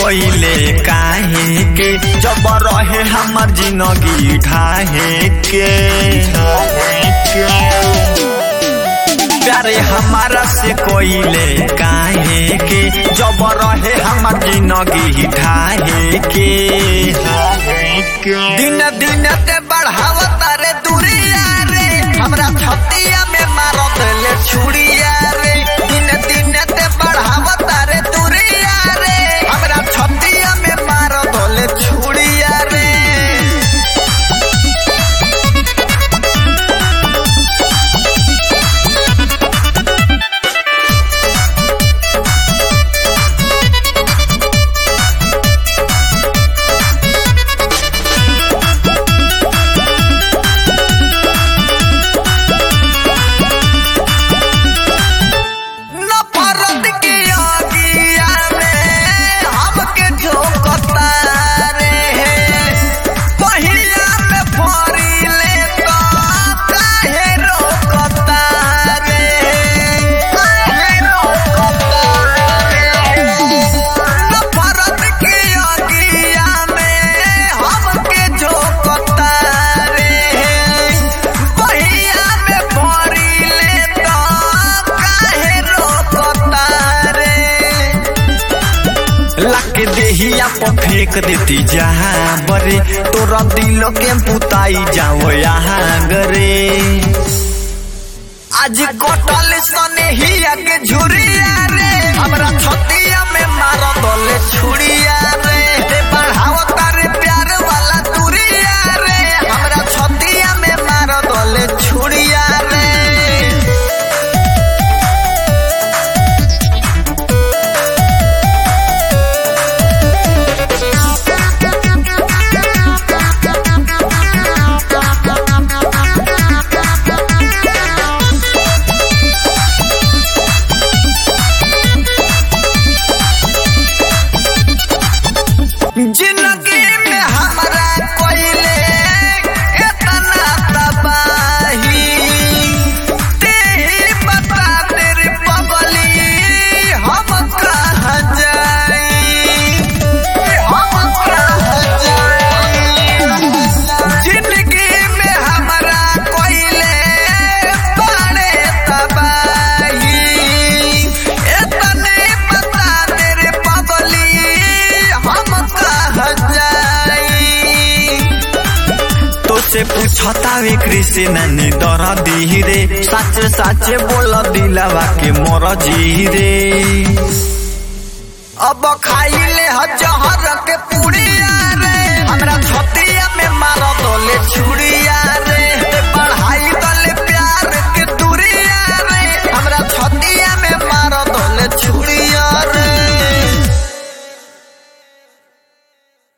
कोइले काहे के जब रहे हमर जिंदगी ढाहे के प्यारे हमारा से कोइले काहे के जब रहे हमर जिंदगी ढाहे के दिन दिन ते बढ़ावता रे दूरिया रे हमरा छतिया में मारो देले छुरिया रे दिन दिन ते बढ़ावता रे दूरिया रे हमरा छतिया में मारो देले छुरिया रे लाके देहिया पर फेंक देती जहाँ बरे तोरा दिलो के पुताई जाओ यहाँ गरे आज कटल सने ही आगे झुरिया रे हमरा छतिया में मारो दोले छुरिया रे बढ़ाओ तारे प्यार वाला दूरिया रे हमरा छतिया में मारो दोले छुरिया रे जिंदगी में हमारा कोइले इतना तबाही तेरी बता तेरी पगली हम कहाँ जाई जिंदगी में हमारा कोइले बड़े तबाही इतने बता तेरी पगली हम से पूछता वे कृष्ण ने दर दी रे सच सच बोल दिलावा के मोर जी रे अब खाइले जहर के पुड़िया रे हमरा छतिया में मारो दोले छुरी